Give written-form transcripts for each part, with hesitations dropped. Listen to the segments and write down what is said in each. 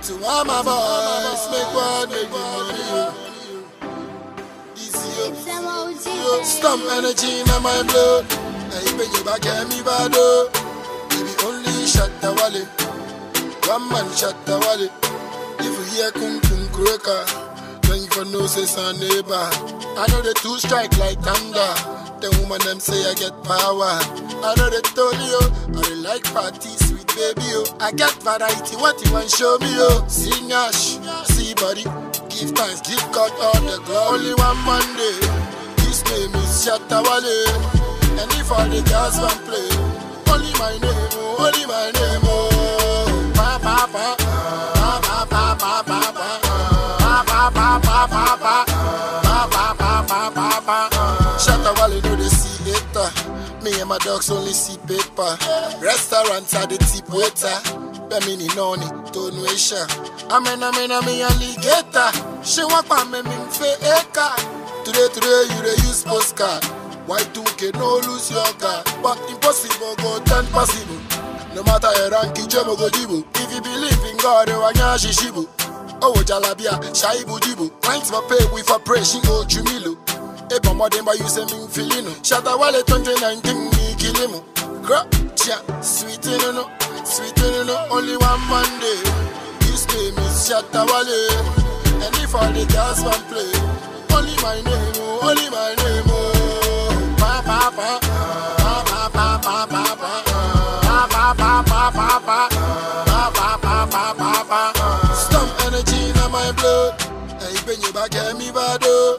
To all my boys, make one, make money. Easy up. Stomp energy in my blood. I bring you back at me bad. Baby only shot the wallet. One man shot the wallet. If you hear kung kung croaker, then you for no say son neighbor. I know the two strike like thunder. The woman them say I get power. I know they told you, I really like party, sweet baby, oh. I get variety, what you want show me, oh. See Nash, see body, give thanks, give God all the glory. Only one Monday, his name is Shatawale. And if all the girls want play, only my name, oh, only my name, oh. Pa pa pa, pa pa pa pa pa pa, pa pa pa pa pa pa, pa pa pa pa pa pa. Shatawale know they see it. Me and my dogs only see paper. Restaurants are the tip waiter. Bemini noni, donation. Amen, me alligator. She want pa me fe eka. Today you dey use postcard. Y2K no lose your car. But impossible go turn possible. No matter your rank, Jemo go jibu. If you believe in God, you wanya shishibu. Oh jalabia, shaibu jibu. Thanks for pay, we for pray, she go jumilo. Eba modemba you say me feeling no. Shatawale 2019 me kill him. Crap, chia, sweet no, only one Monday. His name is Shatawale. And if all the girls want play, only my name, oh, only my name, oh. Pa pa pa, pa pa pa pa pa pa, pa pa pa pa pa, pa pa pa pa pa pa. Stomp energy in my blood. I bring you back at me bad.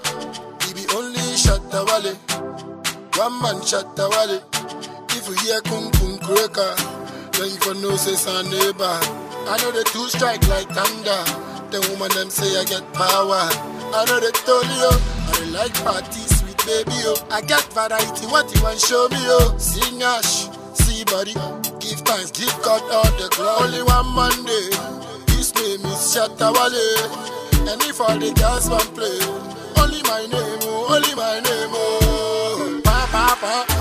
Only shot the wallet. One man shot the wallet. If you hear kung kung croaker, then you for no say son neighbor. I know the two strike like thunder. The woman them say I get power. I know they told you, I really like party, sweet baby, oh. I get variety, what you want show me, oh. See Nash, see body, give thanks, give God all the glory. Only one Monday, his name is Shatawale. And if all the girls want play, only my name, oh, only my name, oh. Pa pa pa.